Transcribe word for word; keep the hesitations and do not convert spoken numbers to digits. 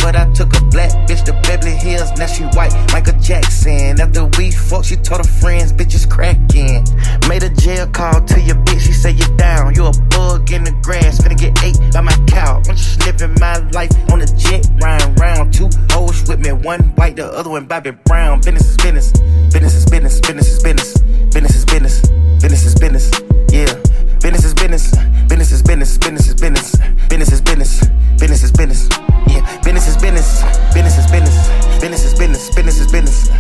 but I took a black bitch to Beverly Hills, now she white, Michael Jackson. After we fucked, she told her friends, bitches cracking. Made a jail call to your bitch, she say you down. You a bug in the grass, finna get ate by my cow. I'm just living my life on a jet, round, round. Two hoes with me, one white, the other one Bobby Brown. Business is business, business is business, business is business, business is business, business is business, yeah. Business is business, business is business, business is business, business is business, business is business, yeah. Business is business, business is business, business is business, business is business.